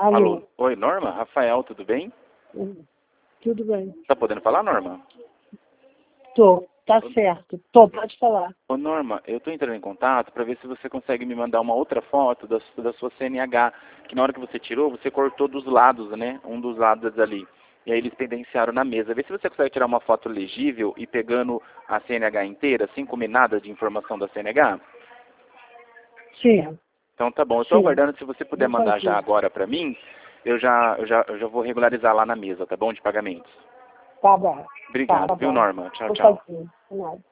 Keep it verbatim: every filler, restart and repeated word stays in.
Alô. Alô. Oi, Norma? Rafael, tudo bem? Hum, Tudo bem. Tá podendo falar, Norma? Tô, tá certo. Tô, pode falar. Ô, Norma, eu tô entrando em contato para ver se você consegue me mandar uma outra foto da, su- da sua C N H, que na hora que você tirou, você cortou dos lados, né? Um dos lados ali. E aí eles pendenciaram na mesa. Vê se você consegue tirar uma foto legível e pegando a C N H inteira, sem comer nada de informação da C N H. Sim, Então tá bom, eu tô sim. aguardando, se você puder Vou mandar já fazer. agora para mim, eu já, eu já, eu já vou regularizar lá na mesa, tá bom? De pagamentos. Tá bom. Tá, Obrigado, tá viu, bom. Norma? Tchau, Vou tchau. fazer. De nada.